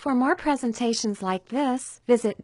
For more presentations like this, visit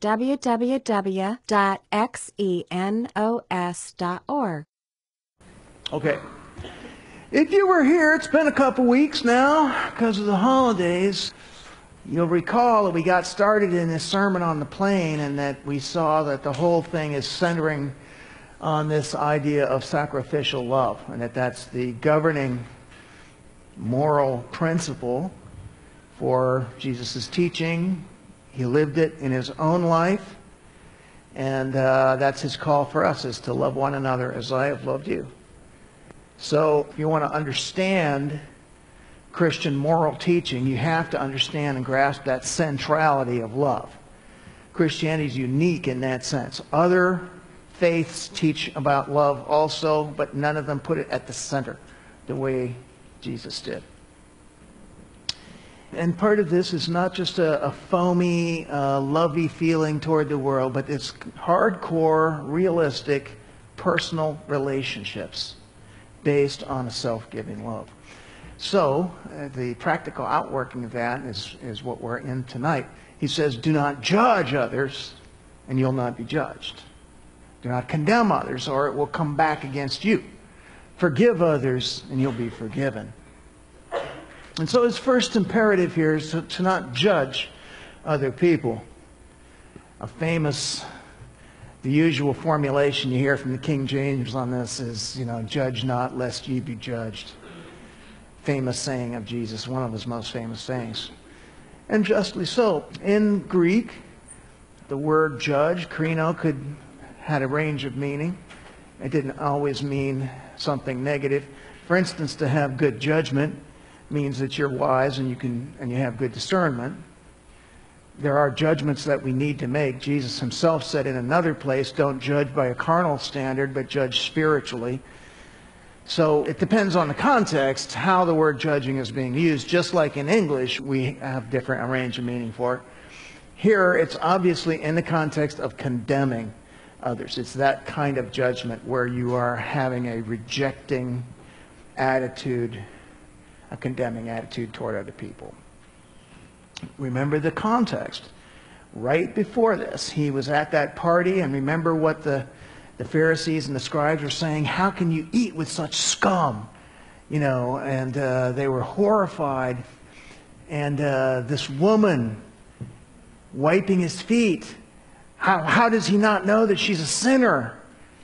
www.xenos.org. Okay. If you were here, it's been a couple weeks now because of the holidays. You'll recall that we got started in this sermon on the plain and that we saw that the whole thing is centering on this idea of sacrificial love, and that that's the governing moral principle for Jesus' teaching. He lived it in his own life, and that's his call for us, is to love one another as I have loved you. So if you want to understand Christian moral teaching, you have to understand and grasp that centrality of love. Christianity is unique in that sense. Other faiths teach about love also, but none of them put it at the center the way Jesus did. And part of this is not just a foamy, lovey feeling toward the world, but it's hardcore, realistic, personal relationships based on a self-giving love. So, the practical outworking of that is what we're in tonight. He says, do not judge others, and you'll not be judged. Do not condemn others, or it will come back against you. Forgive others, and you'll be forgiven. And so his first imperative here is to not judge other people. The usual formulation you hear from the King James on this is, judge not lest ye be judged. Famous saying of Jesus, one of his most famous sayings. And justly so. In Greek, the word judge, krino, had a range of meaning. It didn't always mean something negative. For instance, to have good judgment means that you're wise and you have good discernment. There are judgments that we need to make. Jesus himself said in another place, don't judge by a carnal standard, but judge spiritually. So it depends on the context how the word judging is being used. Just like in English, we have different range of meaning for it. Here, it's obviously in the context of condemning others. It's that kind of judgment where you are having a rejecting attitude, a condemning attitude toward other people. Remember the context. Right before this, he was at that party, and remember what the Pharisees and the scribes were saying, how can you eat with such scum? And they were horrified. And this woman wiping his feet, how does he not know that she's a sinner?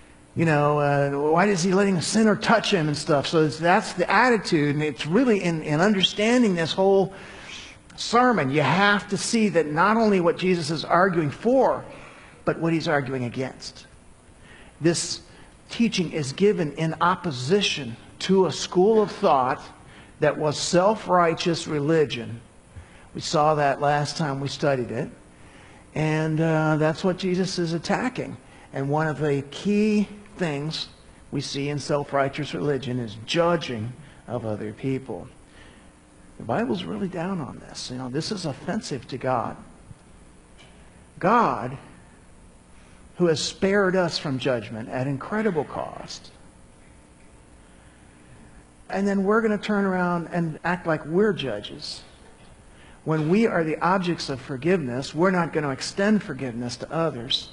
Why is he letting a sinner touch him and stuff? So that's the attitude, and it's really in understanding this whole sermon, you have to see that not only what Jesus is arguing for, but what he's arguing against. This teaching is given in opposition to a school of thought that was self-righteous religion. We saw that last time we studied it. And that's what Jesus is attacking. And one of the key things we see in self-righteous religion is judging of other people. The Bible's really down on this. This is offensive to God. God, who has spared us from judgment at incredible cost. And then we're going to turn around and act like we're judges. When we are the objects of forgiveness, we're not going to extend forgiveness to others.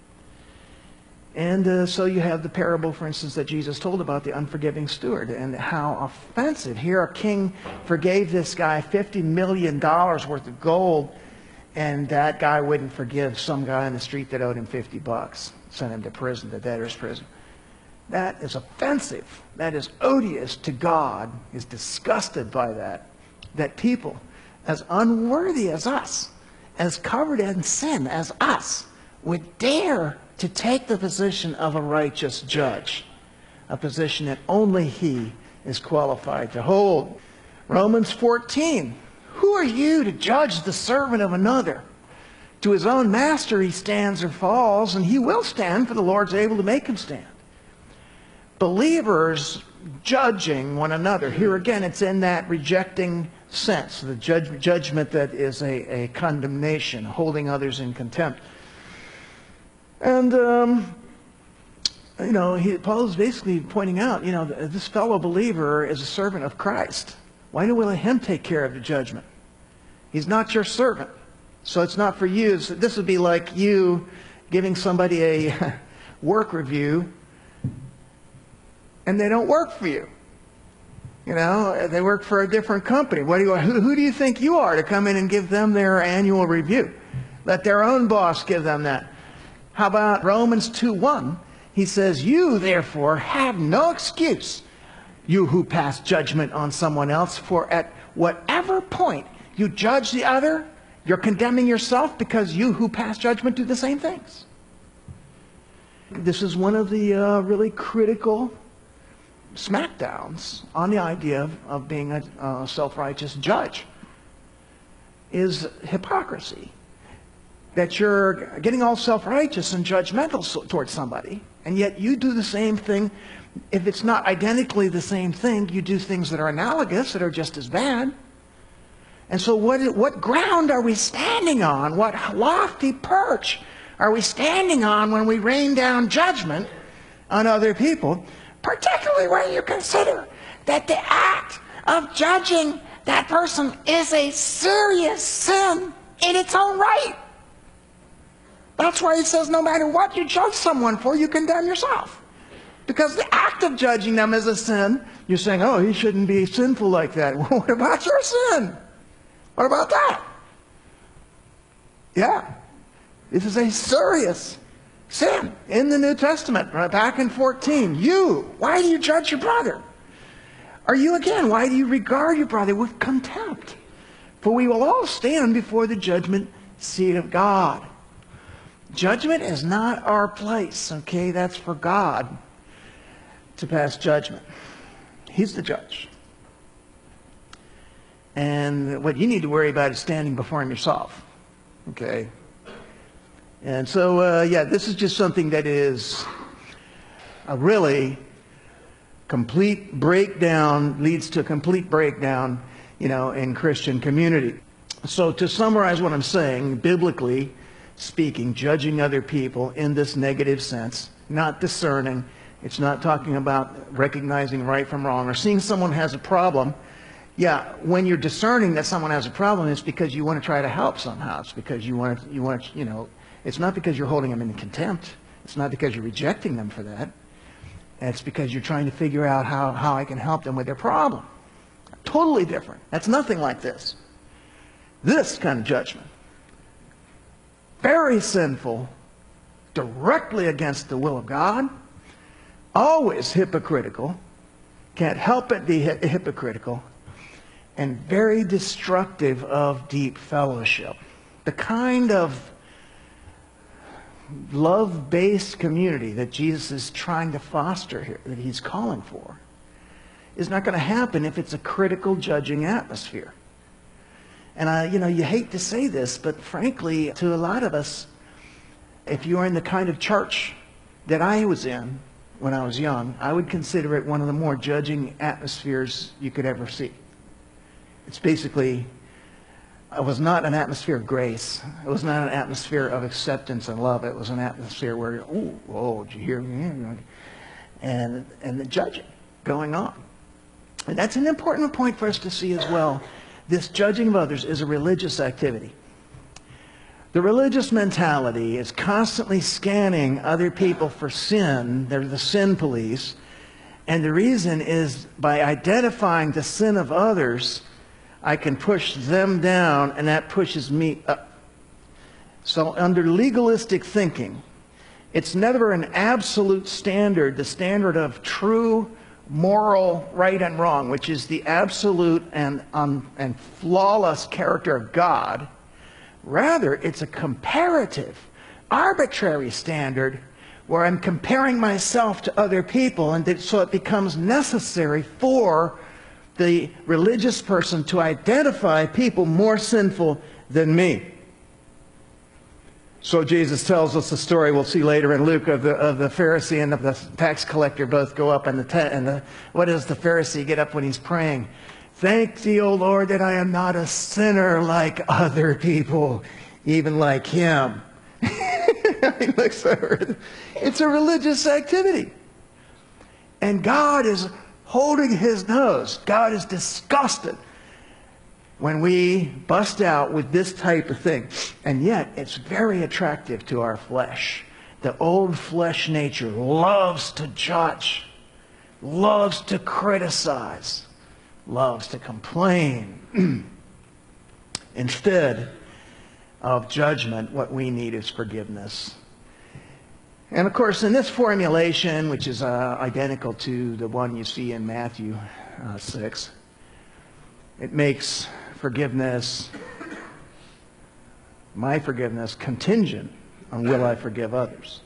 And so you have the parable, for instance, that Jesus told about the unforgiving steward and how offensive. Here a king forgave this guy $50 million worth of gold, and that guy wouldn't forgive some guy on the street that owed him $50. Sent him to prison, the debtor's prison. That is offensive. That is odious to God. He's disgusted by that. That people as unworthy as us, as covered in sin as us, would dare to take the position of a righteous judge, a position that only he is qualified to hold. Romans 14, who are you to judge the servant of another? To his own master he stands or falls, and he will stand, for the Lord's able to make him stand. Believers judging one another. Here again, it's in that rejecting sense, the judgment that is a condemnation, holding others in contempt. And, Paul is basically pointing out, this fellow believer is a servant of Christ. Why do we let him take care of the judgment? He's not your servant. So it's not for you. So this would be like you giving somebody a work review and they don't work for you. You know, they work for a different company. Who do you think you are to come in and give them their annual review? Let their own boss give them that. How about Romans 2:1? He says, you therefore have no excuse, you who pass judgment on someone else, for at whatever point you judge the other, you're condemning yourself, because you who pass judgment do the same things. This is one of the really critical smackdowns on the idea of being a self-righteous judge, is hypocrisy. That you're getting all self-righteous and judgmental towards somebody, and yet you do the same thing. If it's not identically the same thing, you do things that are analogous, that are just as bad. And so what ground are we standing on? What lofty perch are we standing on when we rain down judgment on other people? Particularly when you consider that the act of judging that person is a serious sin in its own right. That's why he says no matter what you judge someone for, you condemn yourself. Because the act of judging them is a sin. You're saying, oh, he shouldn't be sinful like that. Well, what about your sin? What about that? Yeah. This is a serious sin in the New Testament, right back in 14. Why do you judge your brother? Or why do you regard your brother with contempt? For we will all stand before the judgment seat of God. Judgment is not our place, okay? That's for God to pass judgment. He's the judge. And what you need to worry about is standing before him yourself, okay? And so, this is just something that is a really complete breakdown, leads to a complete breakdown, in Christian community. So to summarize what I'm saying, biblically speaking, judging other people in this negative sense, not discerning, it's not talking about recognizing right from wrong or seeing someone has a problem. Yeah, when you're discerning that someone has a problem, it's because you want to try to help somehow. It's because you want, it's not because you're holding them in contempt. It's not because you're rejecting them for that. It's because you're trying to figure out how I can help them with their problem. Totally different. That's nothing like this. This kind of judgment, very sinful, directly against the will of God, always hypocritical, can't help but be hypocritical, and very destructive of deep fellowship. The kind of love-based community that Jesus is trying to foster here, that he's calling for, is not going to happen if it's a critical, judging atmosphere. And you hate to say this, but frankly, to a lot of us, if you are in the kind of church that I was in when I was young, I would consider it one of the more judging atmospheres you could ever see. It's basically, it was not an atmosphere of grace. It was not an atmosphere of acceptance and love. It was an atmosphere where, did you hear me? And the judging going on. And that's an important point for us to see as well. This judging of others is a religious activity. The religious mentality is constantly scanning other people for sin. They're the sin police. And the reason is by identifying the sin of others, I can push them down, and that pushes me up. So under legalistic thinking, it's never an absolute standard, the standard of true moral right and wrong, which is the absolute and flawless character of God. Rather, it's a comparative, arbitrary standard where I'm comparing myself to other people, and so it becomes necessary for the religious person to identify people more sinful than me. So Jesus tells us the story we'll see later in Luke of the Pharisee and of the tax collector both go up in the tent. And what does the Pharisee get up when he's praying? Thank thee, O Lord, that I am not a sinner like other people, even like him. He looks over. It's a religious activity. And God is holding his nose. God is disgusted when we bust out with this type of thing. And yet, it's very attractive to our flesh. The old flesh nature loves to judge, loves to criticize, loves to complain. Instead of judgment, what we need is forgiveness. And of course, in this formulation, which is identical to the one you see in Matthew 6, it makes forgiveness, my forgiveness, contingent on will I forgive others.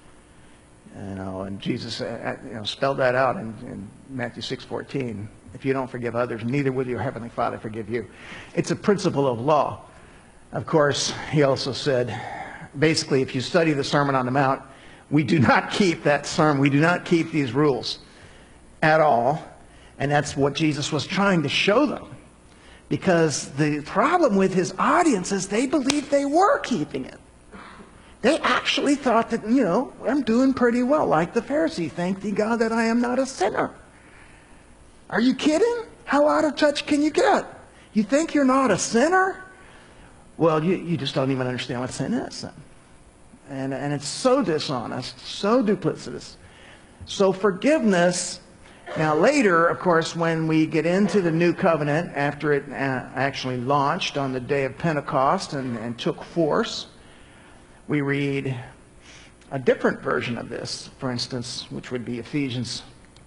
And Jesus spelled that out in Matthew 6:14. If you don't forgive others, neither will your heavenly Father forgive you. It's a principle of law. Of course, he also said, basically, if you study the Sermon on the Mount, we do not keep that sermon. We do not keep these rules at all. And that's what Jesus was trying to show them. Because the problem with his audience is they believed they were keeping it. They actually thought that, I'm doing pretty well, like the Pharisee. Thank thee, God, that I am not a sinner. Are you kidding? How out of touch can you get? You think you're not a sinner? Well, you just don't even understand what sin is. And it's so dishonest, so duplicitous. So forgiveness. Now later, of course, when we get into the New Covenant, after it actually launched on the day of Pentecost and took force, we read a different version of this, for instance, which would be Ephesians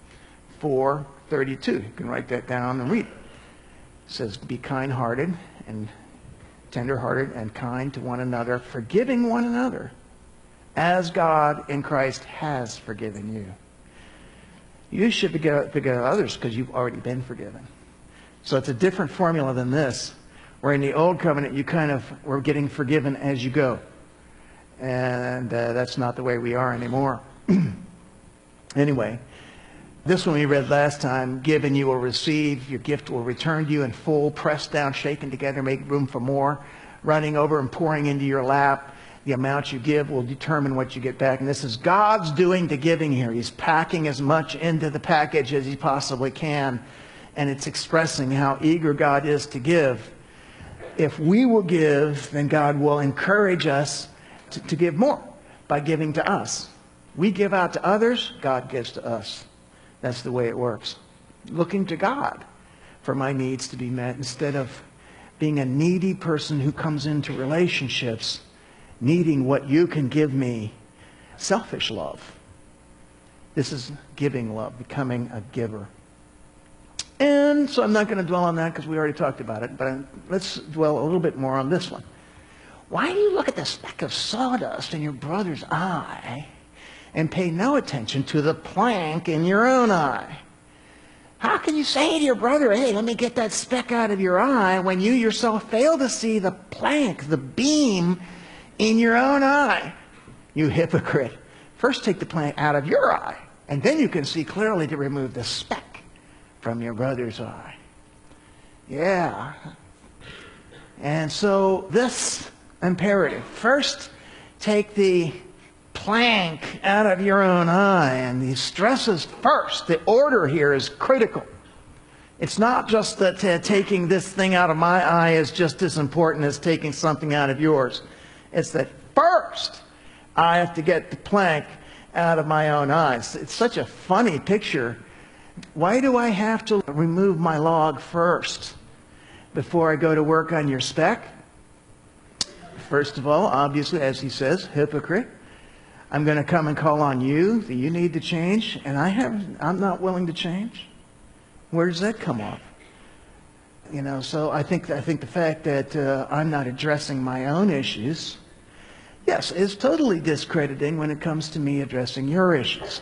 4:32. You can write that down and read it. It says, be kind-hearted and tender-hearted and kind to one another, forgiving one another, as God in Christ has forgiven you. You should forgive others because you've already been forgiven. So it's a different formula than this, where in the Old Covenant you kind of were getting forgiven as you go. And that's not the way we are anymore. Anyway, this one we read last time, give and you will receive, your gift will return to you in full, pressed down, shaken together, make room for more, running over and pouring into your lap. The amount you give will determine what you get back. And this is God's doing the giving here. He's packing as much into the package as he possibly can. And it's expressing how eager God is to give. If we will give, then God will encourage us to give more by giving to us. We give out to others, God gives to us. That's the way it works. Looking to God for my needs to be met instead of being a needy person who comes into relationships needing what you can give me. Selfish love. This is giving love, becoming a giver. And so I'm not going to dwell on that because we already talked about it, but let's dwell a little bit more on this one. Why do you look at the speck of sawdust in your brother's eye and pay no attention to the plank in your own eye? How can you say to your brother, hey, let me get that speck out of your eye, when you yourself fail to see the plank, the beam in your own eye? You hypocrite. First take the plank out of your eye, and then you can see clearly to remove the speck from your brother's eye. Yeah. And so this imperative, first take the plank out of your own eye, and the stresses first. The order here is critical. It's not just that taking this thing out of my eye is just as important as taking something out of yours. It's that first I have to get the plank out of my own eyes. It's such a funny picture. Why do I have to remove my log first before I go to work on your speck? First of all, obviously, as he says, hypocrite. I'm going to come and call on you that you need to change, and I'm not willing to change. Where does that come off? So I think the fact that I'm not addressing my own issues, yes, is totally discrediting when it comes to me addressing your issues.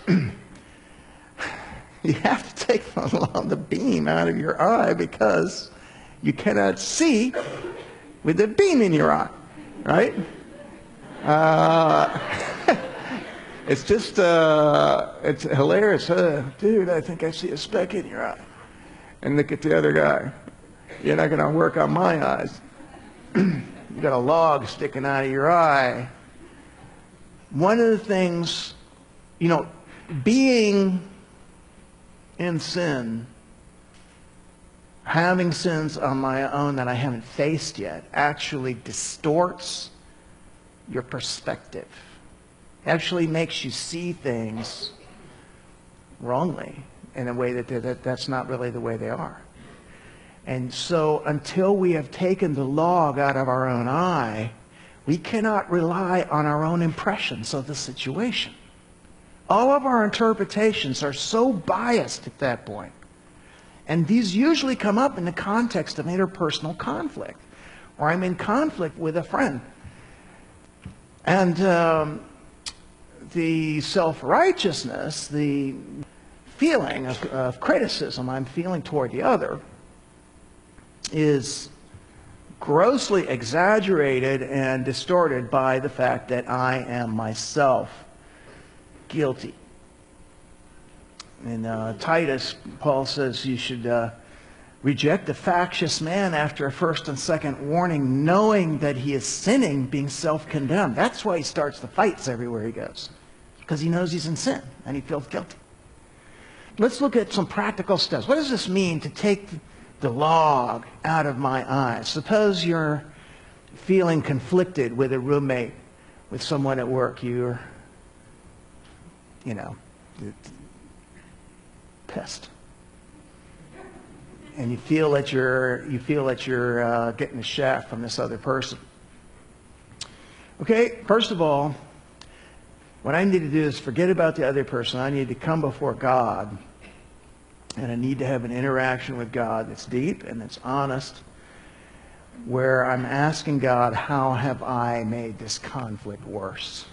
You have to take the beam out of your eye because you cannot see with the beam in your eye, right? It's just, it's hilarious. Dude, I think I see a speck in your eye. And look at the other guy. You're not going to work on my eyes. You got a log sticking out of your eye. One of the things, being in sin having sins on my own that I haven't faced yet actually distorts your perspective. It actually makes you see things wrongly in a way that's not really the way they are. And so until we have taken the log out of our own eye, we cannot rely on our own impressions of the situation. All of our interpretations are so biased at that point. And these usually come up in the context of interpersonal conflict, or I'm in conflict with a friend. And the self-righteousness, the feeling of criticism I'm feeling toward the other is grossly exaggerated and distorted by the fact that I am myself guilty. In Titus, Paul says you should reject a factious man after a first and second warning, knowing that he is sinning, being self-condemned. That's why he starts the fights everywhere he goes, because he knows he's in sin and he feels guilty. Let's look at some practical steps. What does this mean to take the log out of my eyes? Suppose you're feeling conflicted with a roommate, with someone at work. You're, pissed, and you feel that you're getting a shaft from this other person. Okay, first of all, what I need to do is forget about the other person. I need to come before God, and I need to have an interaction with God that's deep and that's honest, where I'm asking God, how have I made this conflict worse?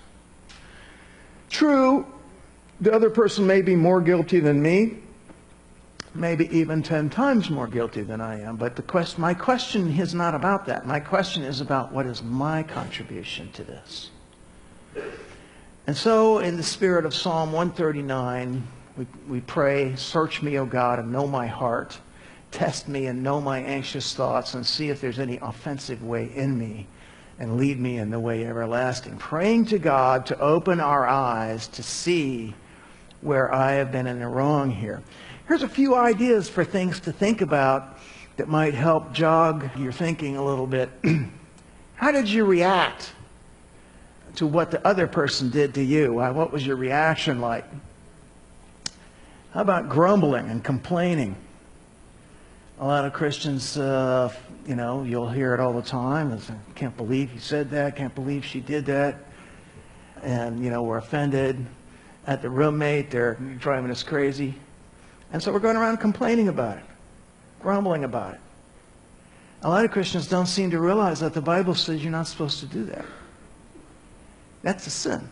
True, the other person may be more guilty than me, maybe even 10 times more guilty than I am, but my question is not about that. My question is about what is my contribution to this. And so, in the spirit of Psalm 139, we pray, search me, O God, and know my heart. Test me and know my anxious thoughts, and see if there's any offensive way in me, and lead me in the way everlasting. Praying to God to open our eyes to see where I have been in the wrong here. Here's a few ideas for things to think about that might help jog your thinking a little bit. How did you react to what the other person did to you? What was your reaction like? How about grumbling and complaining? A lot of Christians, you'll hear it all the time. I can't believe he said that. Can't believe she did that. And, we're offended at the roommate. They're driving us crazy. And so we're going around complaining about it, grumbling about it. A lot of Christians don't seem to realize that the Bible says you're not supposed to do that. That's a sin.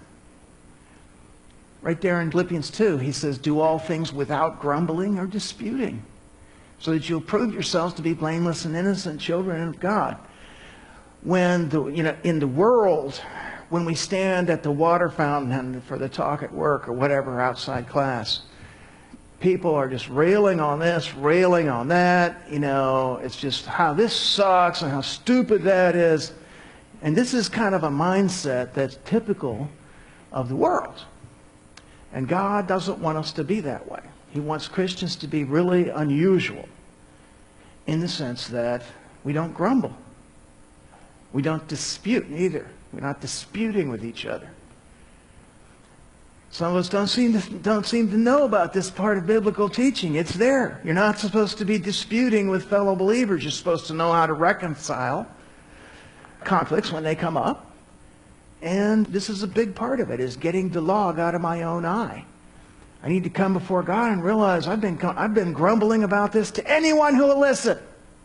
Right there in Philippians 2, he says, do all things without grumbling or disputing, so that you'll prove yourselves to be blameless and innocent children of God. When in the world, when we stand at the water fountain for the talk at work or whatever outside class, people are just railing on this, railing on that. It's just how this sucks and how stupid that is. And this is kind of a mindset that's typical of the world. And God doesn't want us to be that way. He wants Christians to be really unusual in the sense that we don't grumble. We don't dispute either. We're not disputing with each other. Some of us don't seem to know about this part of biblical teaching. It's there. You're not supposed to be disputing with fellow believers. You're supposed to know how to reconcile conflicts when they come up. And this is a big part of it, is getting the log out of my own eye. I need to come before God and realize I've been grumbling about this to anyone who will listen.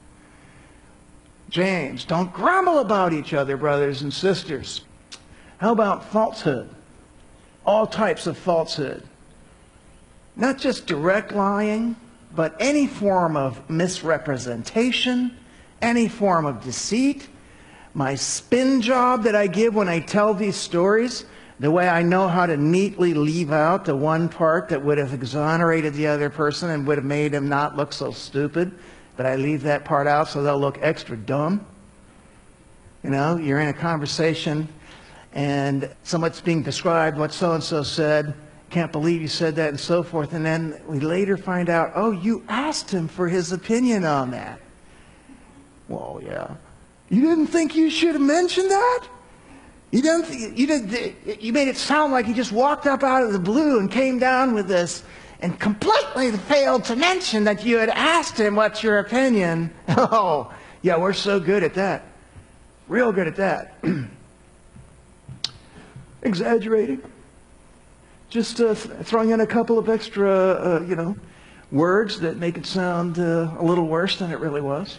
James, don't grumble about each other, brothers and sisters. How about falsehood? All types of falsehood. Not just direct lying, but any form of misrepresentation, any form of deceit. My spin job that I give when I tell these stories, the way I know how to neatly leave out the one part that would have exonerated the other person and would have made him not look so stupid, but I leave that part out so they'll look extra dumb. You're in a conversation and someone's being described what so-and-so said. can't believe you said that, and so forth. And then we later find out, oh, you asked him for his opinion on that. Well, yeah. You didn't think you should have mentioned that? You made it sound like he just walked up out of the blue and came down with this and completely failed to mention that you had asked him, what's your opinion? Oh, yeah, we're so good at that. Real good at that. Exaggerating. Just throwing in a couple of extra, words that make it sound a little worse than it really was.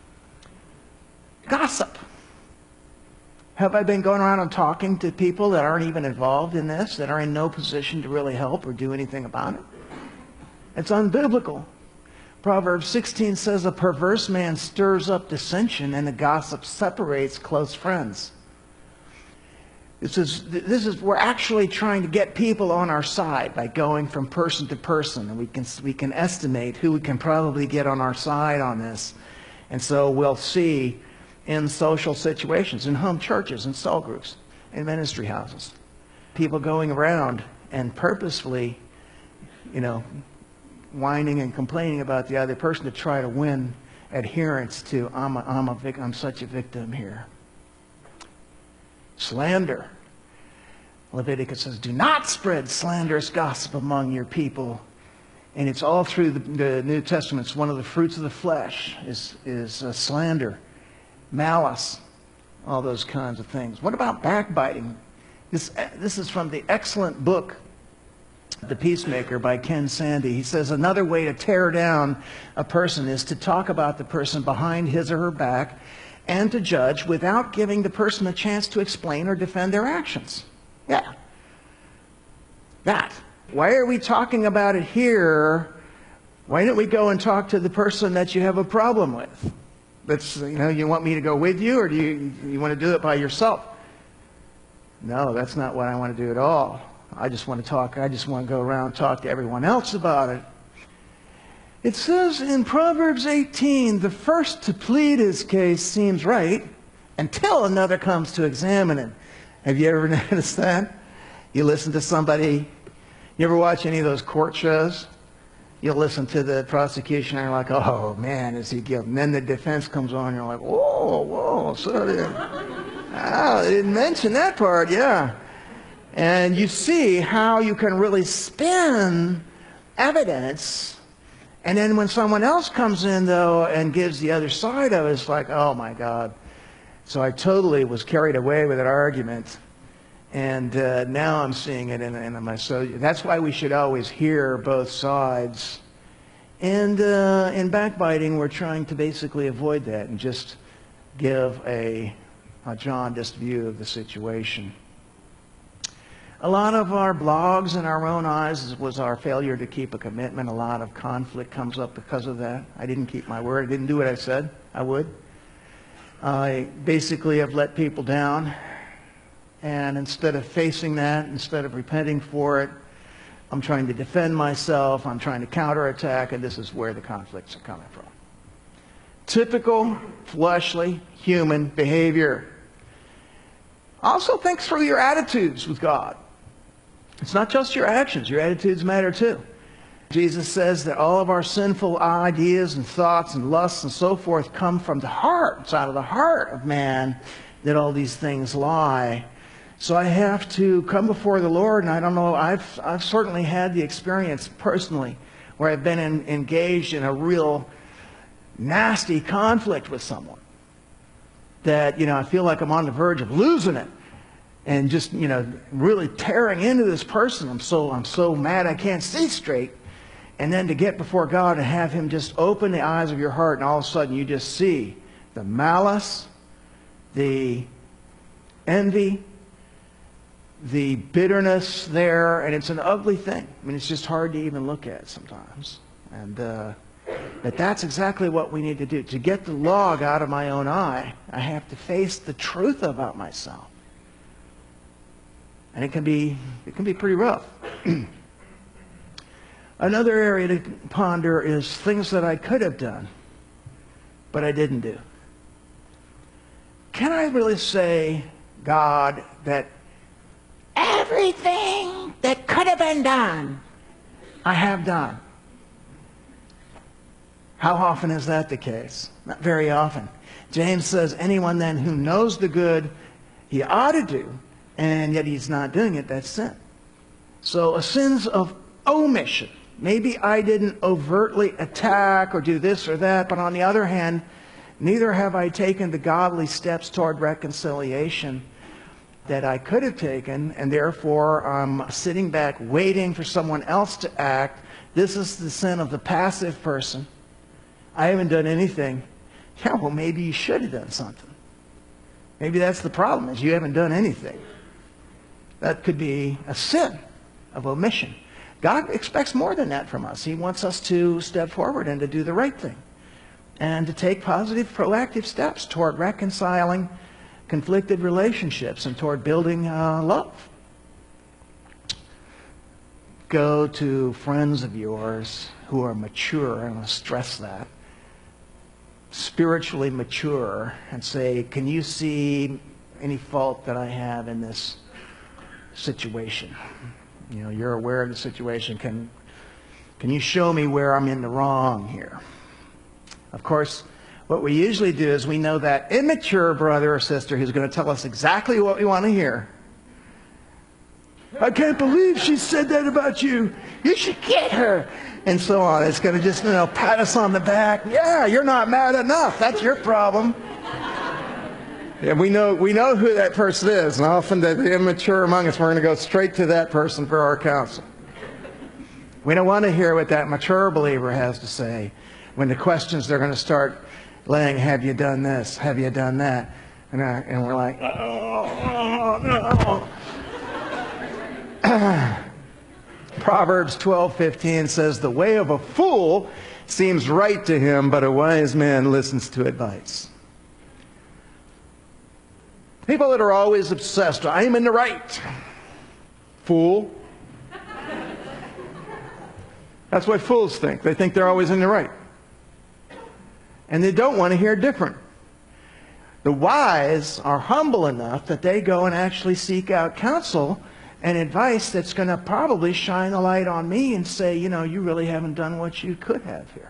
Gossip. Have I been going around and talking to people that aren't even involved in this, that are in no position to really help or do anything about it? It's unbiblical. Proverbs 16 says, a perverse man stirs up dissension, and a gossip separates close friends. We're actually trying to get people on our side by going from person to person, and we can estimate who we can probably get on our side on this. And so we'll see in social situations, in home churches, in cell groups, in ministry houses, people going around and purposefully, whining and complaining about the other person to try to win adherence to, I'm such a victim here. Slander. Leviticus says, do not spread slanderous gossip among your people. And it's all through the New Testament. It's one of the fruits of the flesh is slander, malice, all those kinds of things. What about backbiting? This is from the excellent book, The Peacemaker by Ken Sande. He says another way to tear down a person is to talk about the person behind his or her back and to judge without giving the person a chance to explain or defend their actions. Yeah. That. Why are we talking about it here? Why don't we go and talk to the person that you have a problem with? That's, you want me to go with you, or do you want to do it by yourself? No, that's not what I want to do at all. I just want to talk. I just want to go around and talk to everyone else about it. It says in Proverbs 18, the first to plead his case seems right until another comes to examine it. Have you ever noticed that? You listen to somebody, you ever watch any of those court shows? You'll listen to the prosecution and you're like, oh man, is he guilty? And then the defense comes on and you're like, whoa, so they didn't mention that part, yeah. And you see how you can really spin evidence. And then when someone else comes in, though, and gives the other side of it, it's like, oh, my God. So I totally was carried away with that argument. And now I'm seeing it in my... So that's why we should always hear both sides. And in backbiting, we're trying to basically avoid that and just give a jaundiced view of the situation. A lot of our blogs in our own eyes was our failure to keep a commitment. A lot of conflict comes up because of that. I didn't keep my word. I didn't do what I said I would. I basically have let people down. And instead of facing that, instead of repenting for it, I'm trying to defend myself. I'm trying to counterattack, and this is where the conflicts are coming from. Typical fleshly human behavior. Also think through your attitudes with God. It's not just your actions. Your attitudes matter too. Jesus says that all of our sinful ideas and thoughts and lusts and so forth come from the heart. It's out of the heart of man that all these things lie. So I have to come before the Lord, and I don't know, I've certainly had the experience personally where I've been engaged in a real nasty conflict with someone that, I feel like I'm on the verge of losing it. And just, really tearing into this person. I'm so mad I can't see straight. And then to get before God and have Him just open the eyes of your heart, and all of a sudden you just see the malice, the envy, the bitterness there, and it's an ugly thing. I mean, it's just hard to even look at sometimes. And but that's exactly what we need to do. To get the log out of my own eye, I have to face the truth about myself. And it can be pretty rough. Another area to ponder is things that I could have done, but I didn't do. Can I really say, God, that everything that could have been done, I have done. How often is that the case? Not very often. James says, anyone then who knows the good he ought to do, and yet he's not doing it, that's sin. So a sin's of omission. Maybe I didn't overtly attack or do this or that, but on the other hand, neither have I taken the godly steps toward reconciliation that I could have taken, and therefore I'm sitting back waiting for someone else to act. This is the sin of the passive person. I haven't done anything. Yeah, well, maybe you should have done something. Maybe that's the problem, is you haven't done anything. That could be a sin of omission. God expects more than that from us. He wants us to step forward and to do the right thing and to take positive, proactive steps toward reconciling conflicted relationships and toward building love. Go to friends of yours who are mature, I want to stress that, spiritually mature, and say, can you see any fault that I have in this situation? You know, you're aware of the situation. Can you show me where I'm in the wrong here? Of course, what we usually do is we know that immature brother or sister who's going to tell us exactly what we want to hear. I can't believe she said that about you. You should get her. And so on. It's going to just, pat us on the back. Yeah, you're not mad enough. That's your problem. Yeah, we know who that person is. And often the immature among us, we're going to go straight to that person for our counsel. We don't want to hear what that mature believer has to say when the questions they're going to start laying, have you done this? Have you done that? And we're like, oh, no. Proverbs 12:15 says, the way of a fool seems right to him, but a wise man listens to advice. People that are always obsessed, I am in the right. Fool. That's what fools think. They think they're always in the right. And they don't want to hear different. The wise are humble enough that they go and actually seek out counsel and advice that's going to probably shine a light on me and say, you really haven't done what you could have here.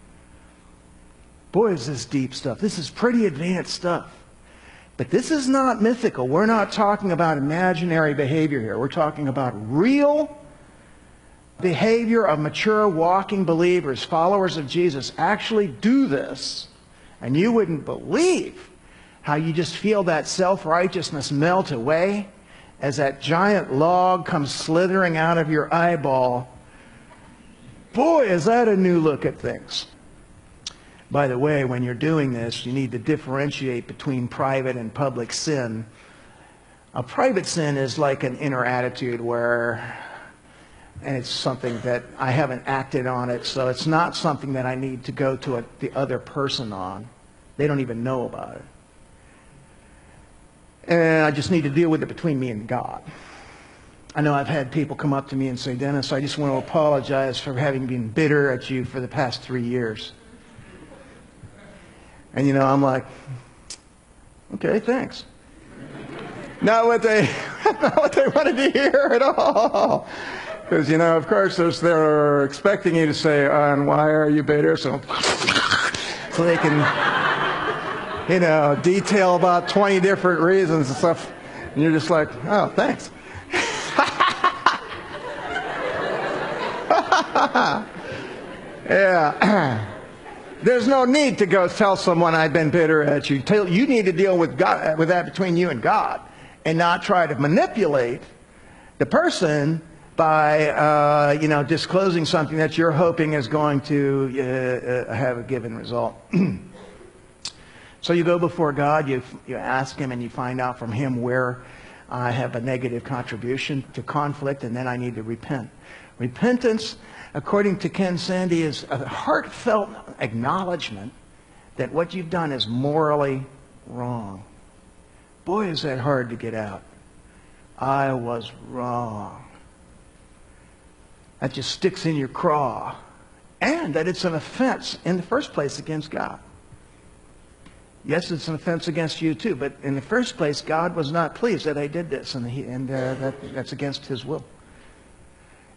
Boy, is this deep stuff. This is pretty advanced stuff. But this is not mythical. We're not talking about imaginary behavior here. We're talking about real behavior of mature walking believers, followers of Jesus, actually do this. And you wouldn't believe how you just feel that self-righteousness melt away as that giant log comes slithering out of your eyeball. Boy, is that a new look at things. By the way, when you're doing this, you need to differentiate between private and public sin. A private sin is like an inner attitude and it's something that I haven't acted on it, so it's not something that I need to go to the other person on. They don't even know about it. And I just need to deal with it between me and God. I know I've had people come up to me and say, Dennis, I just want to apologize for having been bitter at you for the past 3 years. And I'm like, okay, thanks. Not what they wanted to hear at all. Because, of course, they're expecting you to say, and why are you bitter? So they can, detail about 20 different reasons and stuff. And you're just like, oh, thanks. Yeah. There's no need to go tell someone I've been bitter at you. You need to deal with God, with that between you and God, and not try to manipulate the person by disclosing something that you're hoping is going to have a given result. So you go before God, you ask Him, and you find out from Him where I have a negative contribution to conflict, and then I need to repent. Repentance, according to Ken Sande, is a heartfelt acknowledgement that what you've done is morally wrong. Boy, is that hard to get out. I was wrong. That just sticks in your craw. And that it's an offense in the first place against God. Yes, it's an offense against you too, but in the first place, God was not pleased that I did this, and that's against His will.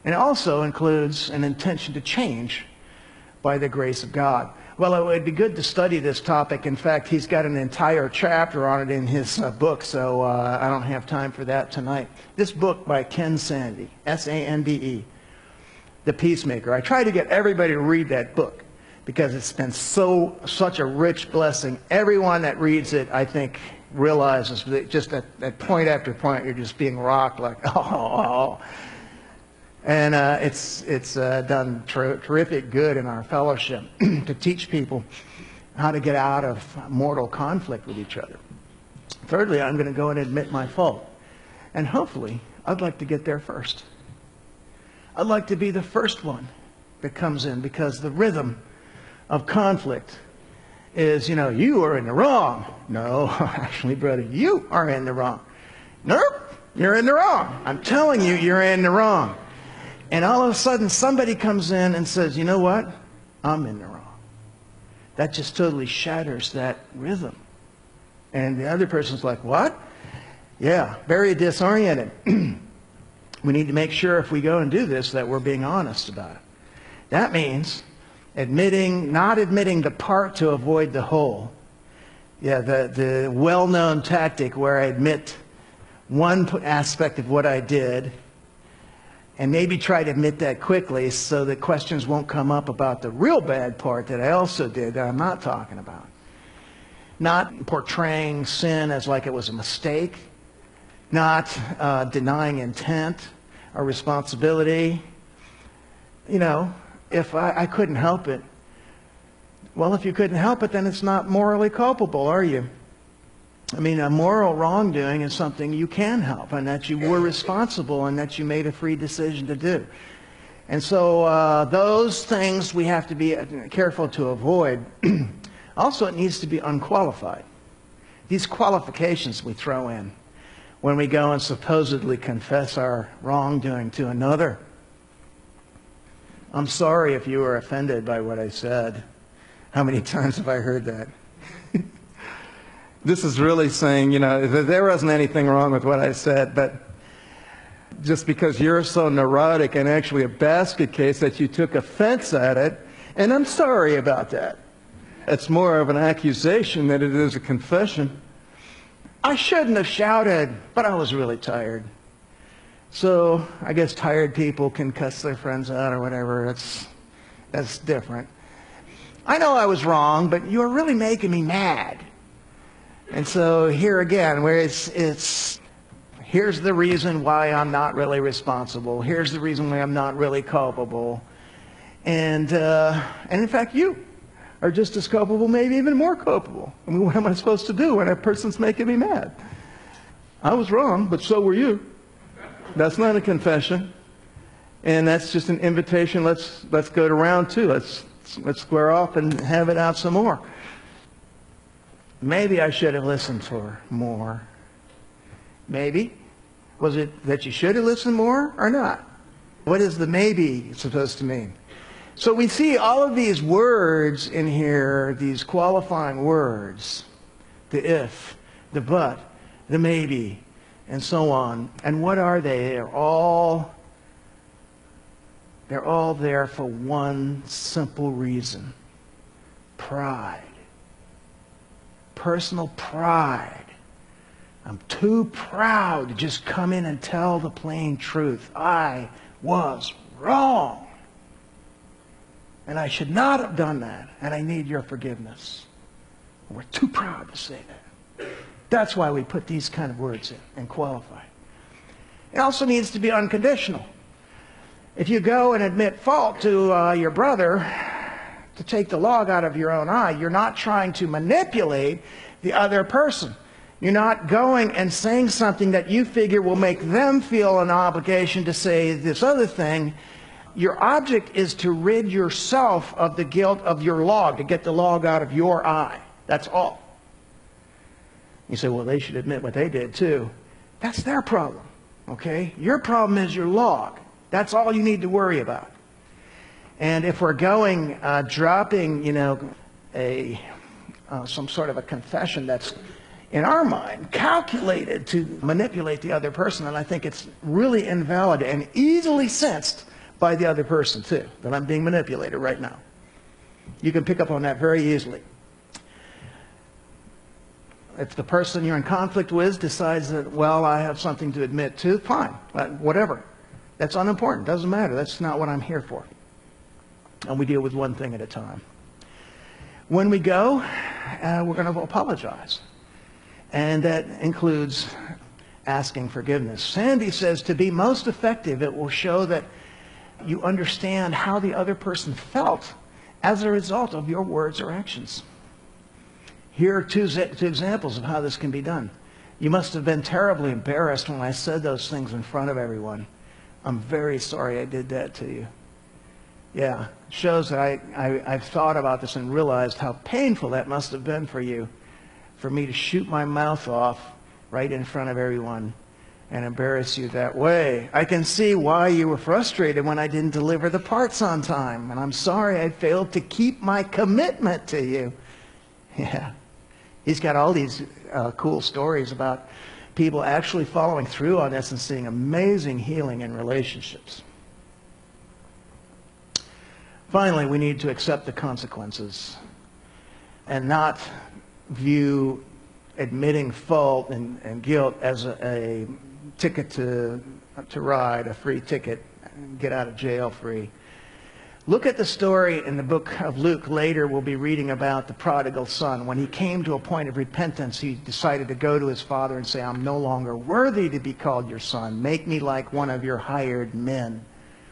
And it also includes an intention to change by the grace of God. Well, it would be good to study this topic. In fact, he's got an entire chapter on it in his book, so I don't have time for that tonight. This book by Ken Sande, S-A-N-D-E, The Peacemaker. I try to get everybody to read that book because it's been such a rich blessing. Everyone that reads it, I think, realizes that just at point after point, you're just being rocked like, oh. And it's done terrific good in our fellowship to teach people how to get out of mortal conflict with each other. Thirdly, I'm going to go and admit my fault. And hopefully, I'd like to get there first. I'd like to be the first one that comes in, because the rhythm of conflict is, you are in the wrong. No, actually, brother, you are in the wrong. Nope, you're in the wrong. I'm telling you, you're in the wrong. And all of a sudden, somebody comes in and says, you know what? I'm in the wrong. That just totally shatters that rhythm. And the other person's like, what? Yeah, very disoriented. We need to make sure if we go and do this that we're being honest about it. That means not admitting the part to avoid the whole. Yeah, the well-known tactic where I admit one aspect of what I did and maybe try to admit that quickly so that questions won't come up about the real bad part that I also did that I'm not talking about. Not portraying sin as like it was a mistake. Not denying intent or responsibility. If I couldn't help it. Well, if you couldn't help it, then it's not morally culpable, are you? I mean, a moral wrongdoing is something you can help, and that you were responsible, and that you made a free decision to do. And so those things we have to be careful to avoid. Also, it needs to be unqualified. These qualifications we throw in when we go and supposedly confess our wrongdoing to another. I'm sorry if you were offended by what I said. How many times have I heard that? This is really saying, there wasn't anything wrong with what I said, but just because you're so neurotic and actually a basket case that you took offense at it, and I'm sorry about that. It's more of an accusation than it is a confession. I shouldn't have shouted, but I was really tired. So I guess tired people can cuss their friends out or whatever. That's different. I know I was wrong, but you were really making me mad. And so here again, where it's here's the reason why I'm not really responsible. Here's the reason why I'm not really culpable. And in fact, you are just as culpable, maybe even more culpable. I mean, what am I supposed to do when a person's making me mad? I was wrong, but so were you. That's not a confession. And that's just an invitation. Let's go to round two. Let's square off and have it out some more. Maybe I should have listened for more. Maybe. Was it that you should have listened more or not? What is the maybe supposed to mean? So we see all of these words in here, these qualifying words. The if, the but, the maybe, and so on. And what are they? They're all there for one simple reason. Pride. Personal pride. I'm too proud to just come in and tell the plain truth. I was wrong. And I should not have done that. And I need your forgiveness. We're too proud to say that. That's why we put these kind of words in and qualify. It also needs to be unconditional. If you go and admit fault to your brother, to take the log out of your own eye, you're not trying to manipulate the other person. You're not going and saying something that you figure will make them feel an obligation to say this other thing. Your object is to rid yourself of the guilt of your log, to get the log out of your eye. That's all. You say, well, they should admit what they did too. That's their problem, okay? Your problem is your log. That's all you need to worry about. And if we're going, dropping, some sort of a confession that's, in our mind, calculated to manipulate the other person, and I think it's really invalid and easily sensed by the other person too, that I'm being manipulated right now. You can pick up on that very easily. If the person you're in conflict with decides that, well, I have something to admit to, fine, whatever. That's unimportant, doesn't matter. That's not what I'm here for. And we deal with one thing at a time. When we go, we're going to apologize. And that includes asking forgiveness. Sandy says to be most effective, it will show that you understand how the other person felt as a result of your words or actions. Here are two examples of how this can be done. You must have been terribly embarrassed when I said those things in front of everyone. I'm very sorry I did that to you. Yeah, it shows that I've thought about this and realized how painful that must have been for you, for me to shoot my mouth off right in front of everyone and embarrass you that way. I can see why you were frustrated when I didn't deliver the parts on time, and I'm sorry I failed to keep my commitment to you. Yeah. He's got all these cool stories about people actually following through on this and seeing amazing healing in relationships. Finally, we need to accept the consequences and not view admitting fault and guilt as a ticket to ride, a free ticket, get out of jail free. Look at the story in the book of Luke. Later we'll be reading about the prodigal son. When he came to a point of repentance, he decided to go to his father and say, I'm no longer worthy to be called your son. Make me like one of your hired men.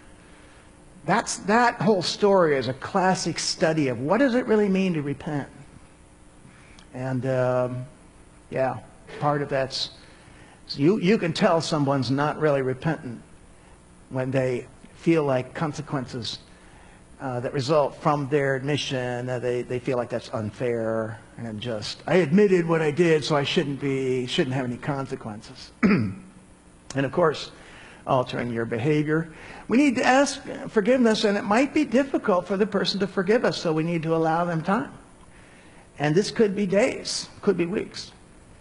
That whole story is a classic study of what does it really mean to repent. And yeah, part of that's, you can tell someone's not really repentant when they feel like consequences that result from their admission, they feel like that's unfair and unjust. I admitted what I did, so I shouldn't have any consequences. And of course, altering your behavior. We need to ask forgiveness, and it might be difficult for the person to forgive us, so we need to allow them time. And this could be days, could be weeks.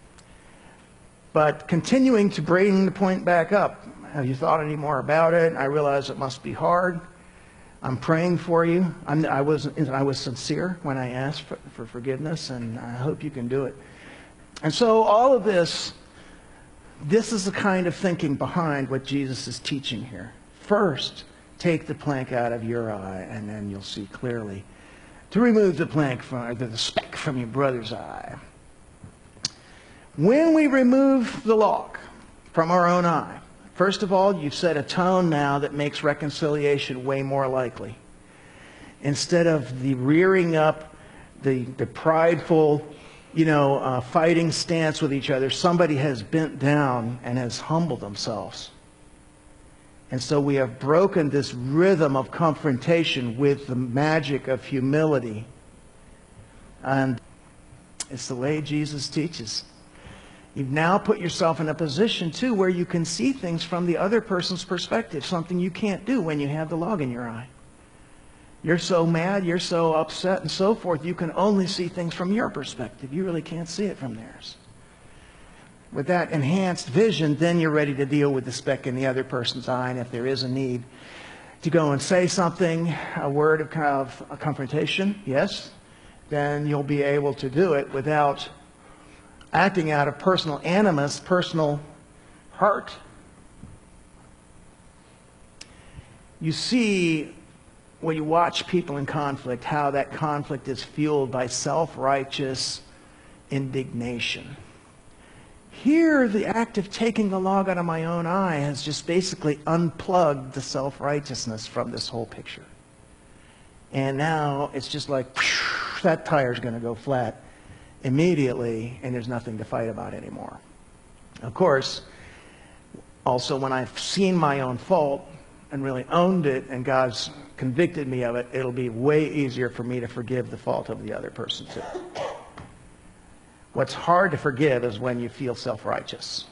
But continuing to bring the point back up, have you thought any more about it? I realize it must be hard. I'm praying for you. I was sincere when I asked for forgiveness, and I hope you can do it. And so all of this is the kind of thinking behind what Jesus is teaching here. First, take the plank out of your eye, and then you'll see clearly. To remove the plank from the speck from your brother's eye. When we remove the log from our own eye, first of all, you've set a tone now that makes reconciliation way more likely. Instead of the rearing up, the prideful, fighting stance with each other, somebody has bent down and has humbled themselves. And so we have broken this rhythm of confrontation with the magic of humility. And it's the way Jesus teaches. You've now put yourself in a position, too, where you can see things from the other person's perspective, something you can't do when you have the log in your eye. You're so mad, you're so upset, and so forth, you can only see things from your perspective. You really can't see it from theirs. With that enhanced vision, then you're ready to deal with the speck in the other person's eye, and if there is a need to go and say something, a word of a confrontation, yes, then you'll be able to do it without acting out of personal animus, personal hurt. You see, when you watch people in conflict, how that conflict is fueled by self-righteous indignation. Here, the act of taking the log out of my own eye has just basically unplugged the self-righteousness from this whole picture. And now it's just like, whew, that tire's going to go flat immediately, and there's nothing to fight about anymore. Of course, also when I've seen my own fault and really owned it, and God's convicted me of it, it'll be way easier for me to forgive the fault of the other person too. What's hard to forgive is when you feel self-righteous.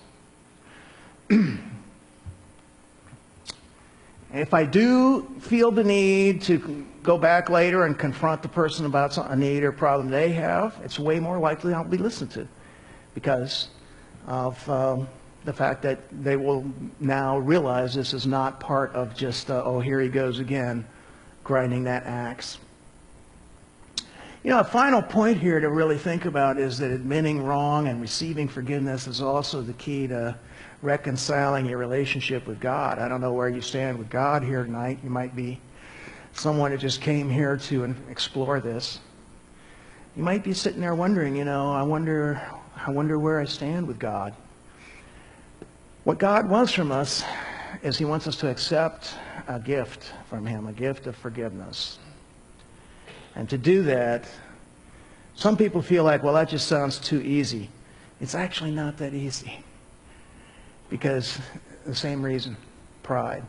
If I do feel the need to go back later and confront the person about a need or problem they have, it's way more likely I'll be listened to because of The fact that they will now realize this is not part of just, oh, here he goes again, grinding that axe. You know, a final point here to really think about is that admitting wrong and receiving forgiveness is also the key to reconciling your relationship with God. I don't know where you stand with God here tonight. You might be someone who just came here to explore this. You might be sitting there wondering, you know, I wonder where I stand with God. What God wants from us is he wants us to accept a gift from him, a gift of forgiveness. And to do that, some people feel like, well, that just sounds too easy. It's actually not that easy. Because the same reason, pride.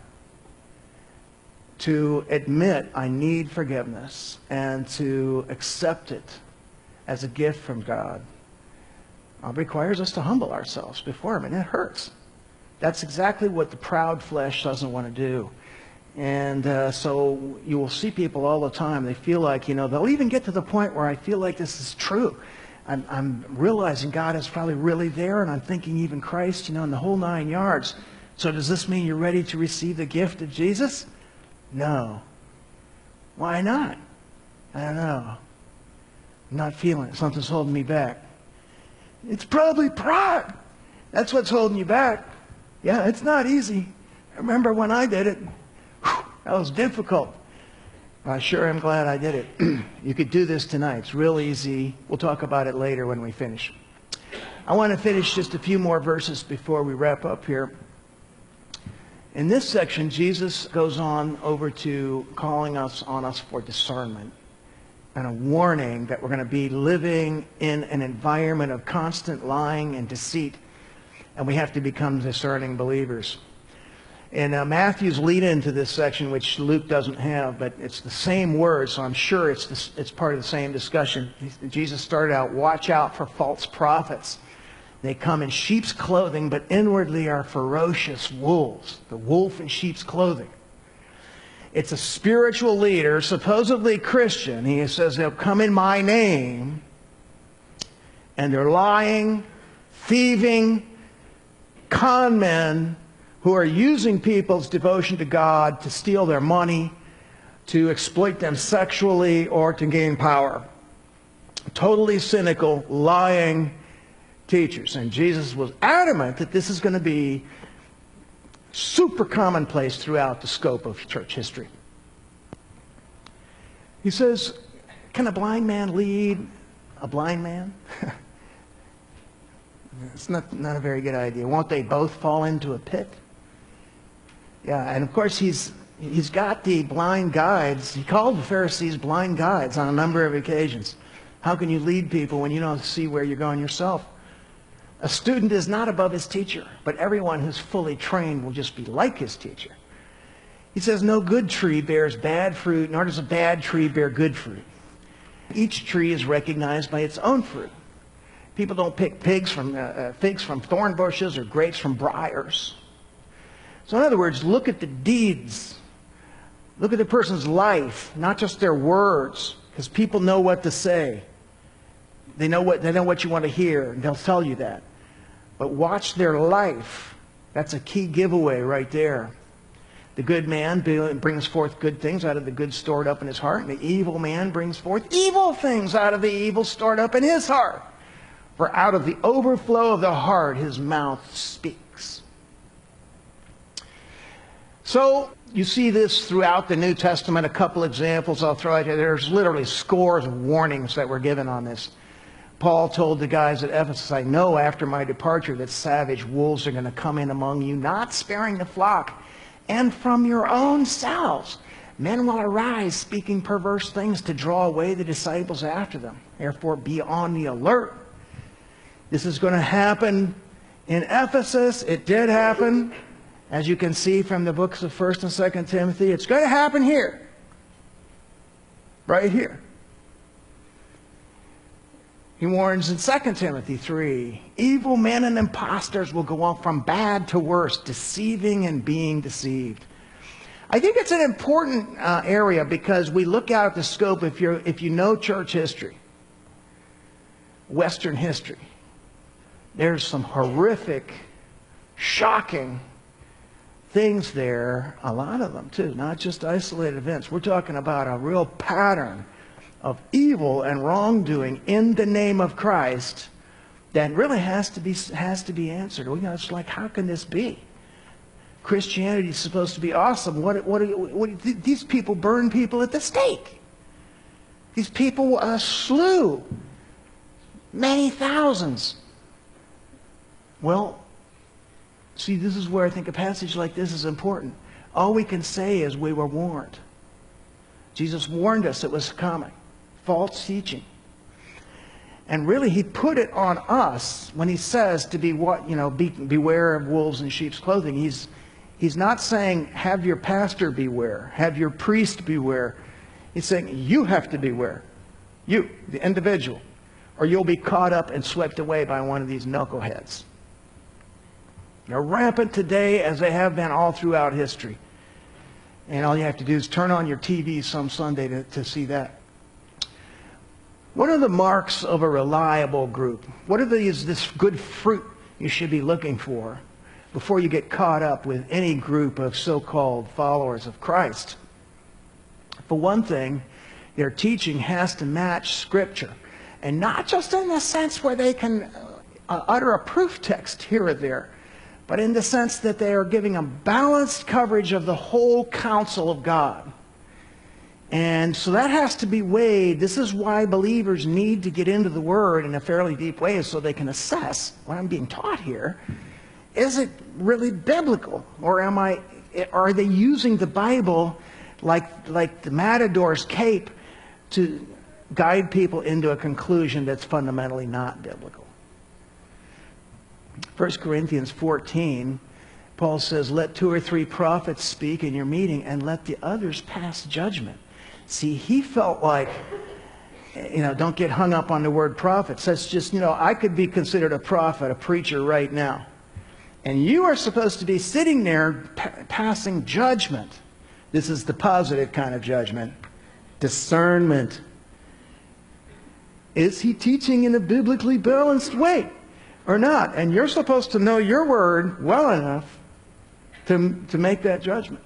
To admit I need forgiveness and to accept it as a gift from God requires us to humble ourselves before him, and it hurts. That's exactly what the proud flesh doesn't want to do. And so you will see people all the time. They feel like, you know, they'll even get to the point where I feel like this is true. I'm realizing God is probably really there, and I'm thinking even Christ, you know, in the whole 9 yards. So does this mean you're ready to receive the gift of Jesus? No. Why not? I don't know. I'm not feeling it. Something's holding me back. It's probably pride. That's what's holding you back. Yeah, it's not easy. I remember when I did it. That was difficult. I sure am glad I did it. You could do this tonight. It's real easy. We'll talk about it later when we finish. I want to finish just a few more verses before we wrap up here. In this section, Jesus goes on over to calling on us for discernment and a warning that we're going to be living in an environment of constant lying and deceit, and we have to become discerning believers. And Matthew's lead into this section, which Luke doesn't have, but it's the same word, so I'm sure it's part of the same discussion. Jesus started out, watch out for false prophets. They come in sheep's clothing, but inwardly are ferocious wolves. The wolf in sheep's clothing. It's a spiritual leader, supposedly Christian. He says they'll come in my name, and they're lying, thieving, con men, who are using people's devotion to God to steal their money, to exploit them sexually, or to gain power. Totally cynical, lying teachers. And Jesus was adamant that this is going to be super commonplace throughout the scope of church history. He says, can a blind man lead a blind man? It's not a very good idea. Won't they both fall into a pit? Yeah, and of course he's got the blind guides. He called the Pharisees blind guides on a number of occasions. How can you lead people when you don't see where you're going yourself? A student is not above his teacher, but everyone who's fully trained will just be like his teacher. He says, no good tree bears bad fruit, nor does a bad tree bear good fruit. Each tree is recognized by its own fruit. People don't pick figs from thorn bushes or grapes from briars. So in other words, look at the deeds. Look at the person's life, not just their words, because people know what to say. They know what you want to hear, and they'll tell you that. But watch their life. That's a key giveaway right there. The good man brings forth good things out of the good stored up in his heart, and the evil man brings forth evil things out of the evil stored up in his heart. For out of the overflow of the heart, his mouth speaks. So you see this throughout the New Testament. A couple examples I'll throw at you. There's literally scores of warnings that were given on this. Paul told the guys at Ephesus, I know after my departure that savage wolves are going to come in among you, not sparing the flock. And from your own selves, men will arise speaking perverse things to draw away the disciples after them. Therefore, be on the alert. This is going to happen in Ephesus. It did happen. As you can see from the books of 1 and 2 Timothy, it's going to happen here. Right here. He warns in 2 Timothy 3, evil men and impostors will go on from bad to worse, deceiving and being deceived. I think it's an important area because we look out at the scope, if you know church history, Western history, there's some horrific shocking things there, a lot of them too, not just isolated events. We're talking about a real pattern of evil and wrongdoing in the name of Christ that really has to be answered. It's like, how can this be? Christianity is supposed to be awesome. These people burn people at the stake. These people slew many thousands. Well, see, this is where I think a passage like this is important. All we can say is we were warned. Jesus warned us it was coming. False teaching. And really, he put it on us when he says to beware of wolves in sheep's clothing. He's not saying, have your pastor beware, have your priest beware. He's saying, you have to beware. You, the individual. Or you'll be caught up and swept away by one of these knuckleheads. They're rampant today as they have been all throughout history. And all you have to do is turn on your TV some Sunday to see that. What are the marks of a reliable group? What are this good fruit you should be looking for before you get caught up with any group of so-called followers of Christ? For one thing, their teaching has to match Scripture. And not just in the sense where they can utter a proof text here or there, but in the sense that they are giving a balanced coverage of the whole counsel of God. And so that has to be weighed. This is why believers need to get into the Word in a fairly deep way so they can assess what I'm being taught here. Is it really biblical? Or are they using the Bible like the matador's cape to guide people into a conclusion that's fundamentally not biblical? 1 Corinthians 14, Paul says, let 2 or 3 prophets speak in your meeting and let the others pass judgment. See, he felt like, don't get hung up on the word prophets. That's just, I could be considered a prophet, a preacher right now. And you are supposed to be sitting there passing judgment. This is the positive kind of judgment. Discernment. Is he teaching in a biblically balanced way or not? And you're supposed to know your word well enough to make that judgment.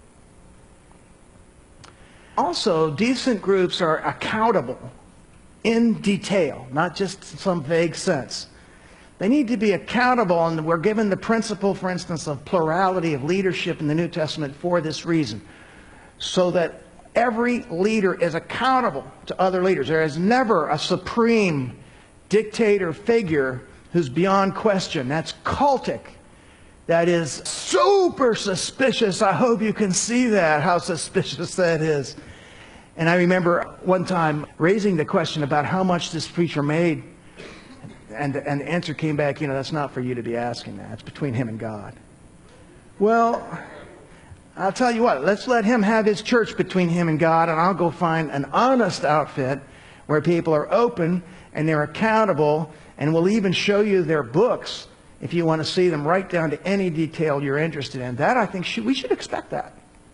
Also, decent groups are accountable in detail, not just some vague sense. They need to be accountable, and we're given the principle, for instance, of plurality of leadership in the New Testament for this reason, so that every leader is accountable to other leaders. There is never a supreme dictator figure who's beyond question. That's cultic. That is super suspicious. I hope you can see that, how suspicious that is. And I remember one time raising the question about how much this preacher made, and the answer came back, that's not for you to be asking that. It's between him and God. Well, I'll tell you what, let's let him have his church between him and God, and I'll go find an honest outfit where people are open and they're accountable, and we'll even show you their books if you want to see them right down to any detail you're interested in. That, I think, we should expect that.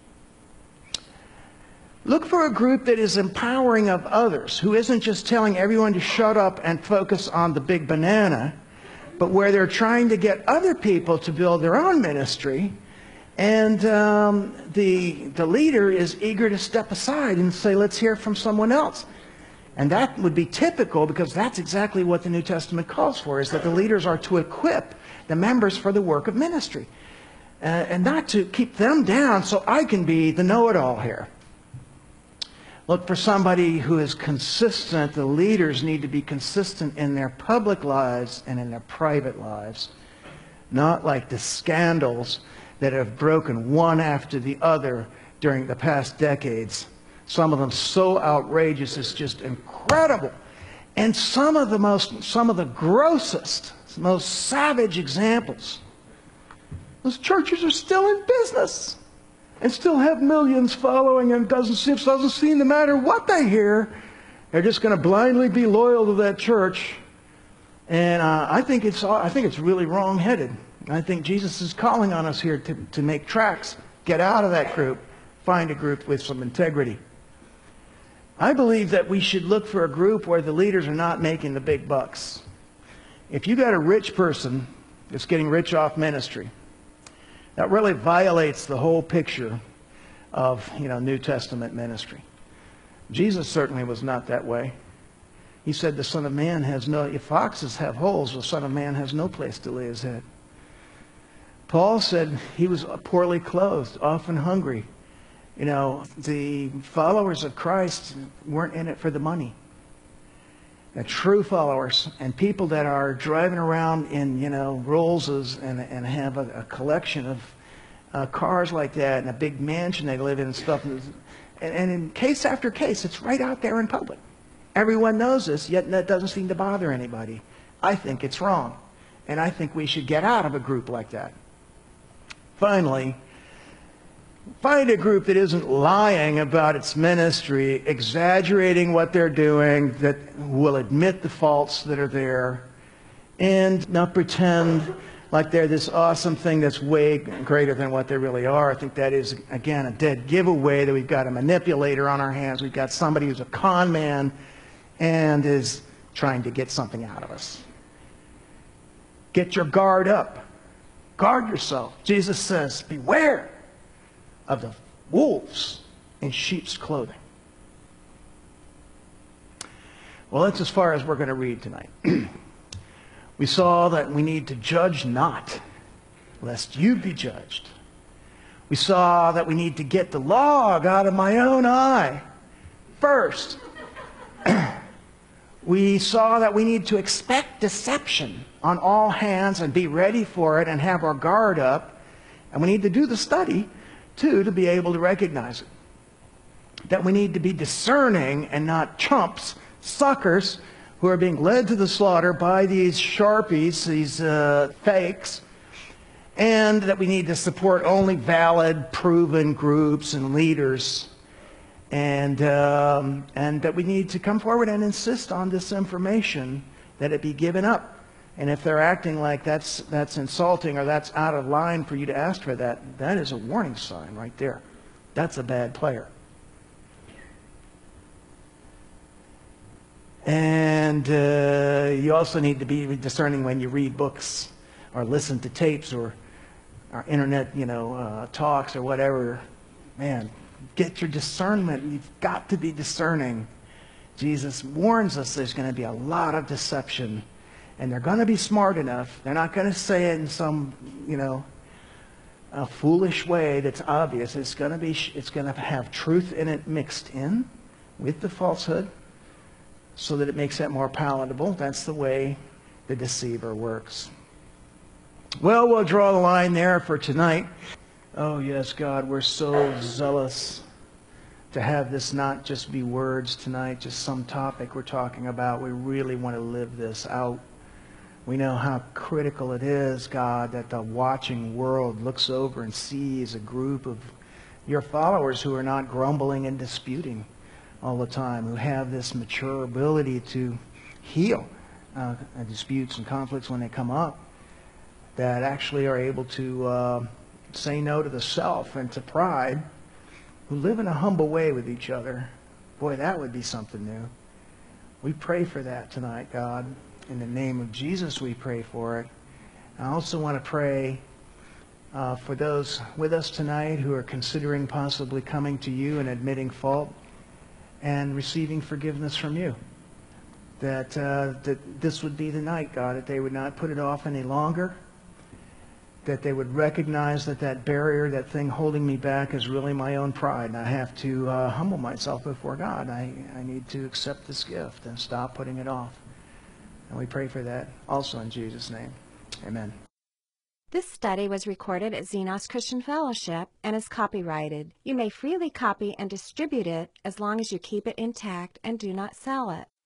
Look for a group that is empowering of others, who isn't just telling everyone to shut up and focus on the big banana, but where they're trying to get other people to build their own ministry, and the leader is eager to step aside and say, let's hear from someone else. And that would be typical, because that's exactly what the New Testament calls for, is that the leaders are to equip the members for the work of ministry, and not to keep them down so I can be the know-it-all here. Look for somebody who is consistent. The leaders need to be consistent in their public lives and in their private lives, not like the scandals that have broken one after the other during the past decades. Some of them so outrageous, it's just incredible. And some of the grossest, most savage examples. Those churches are still in business and still have millions following, and doesn't seem to matter what they hear. They're just going to blindly be loyal to that church. And I think it's really wrong-headed. I think Jesus is calling on us here to make tracks, get out of that group, find a group with some integrity. I believe that we should look for a group where the leaders are not making the big bucks. If you got a rich person It's getting rich off ministry. That really violates the whole picture of, New Testament ministry. Jesus certainly was not that way. He said the Son of Man has no, if foxes have holes, the Son of Man has no place to lay his head. Paul said he was poorly clothed, often hungry. The followers of Christ weren't in it for the money. The true followers and people that are driving around in, Rollses and have a collection of cars like that and a big mansion they live in and stuff. And in case after case, it's right out there in public. Everyone knows this, yet that doesn't seem to bother anybody. I think it's wrong. And I think we should get out of a group like that. Finally, find a group that isn't lying about its ministry, exaggerating what they're doing, that will admit the faults that are there, and not pretend like they're this awesome thing that's way greater than what they really are. I think that is, again, a dead giveaway that we've got a manipulator on our hands. We've got somebody who's a con man and is trying to get something out of us. Get your guard up. Guard yourself. Jesus says, beware of the wolves in sheep's clothing. Well, that's as far as we're going to read tonight. We saw that we need to judge not, lest you be judged. We saw that we need to get the log out of my own eye first. We saw that we need to expect deception on all hands and be ready for it and have our guard up. And we need to do the study, too, to be able to recognize it. That we need to be discerning and not chumps, suckers, who are being led to the slaughter by these sharpies, these fakes, and that we need to support only valid, proven groups and leaders, and that we need to come forward and insist on this information, that it be given up. And if they're acting like that's insulting or that's out of line for you to ask for that, that is a warning sign right there. That's a bad player. And you also need to be discerning when you read books or listen to tapes or internet, talks or whatever. Man, get your discernment. You've got to be discerning. Jesus warns us there's going to be a lot of deception. And they're going to be smart enough. They're not going to say it in some, a foolish way that's obvious. It's going to have truth in it mixed in with the falsehood, so that it makes it more palatable. That's the way the deceiver works. Well, we'll draw the line there for tonight. Oh, yes, God, we're so zealous to have this not just be words tonight, just some topic we're talking about. We really want to live this out. We know how critical it is, God, that the watching world looks over and sees a group of your followers who are not grumbling and disputing all the time, who have this mature ability to heal disputes and conflicts when they come up, that actually are able to say no to the self and to pride, who live in a humble way with each other. Boy, that would be something new. We pray for that tonight, God. In the name of Jesus, we pray for it. I also want to pray for those with us tonight who are considering possibly coming to you and admitting fault and receiving forgiveness from you. That this would be the night, God, that they would not put it off any longer, that they would recognize that that barrier, that thing holding me back, is really my own pride, and I have to humble myself before God. I need to accept this gift and stop putting it off. And we pray for that also in Jesus' name. Amen. This study was recorded at Xenos Christian Fellowship and is copyrighted. You may freely copy and distribute it as long as you keep it intact and do not sell it.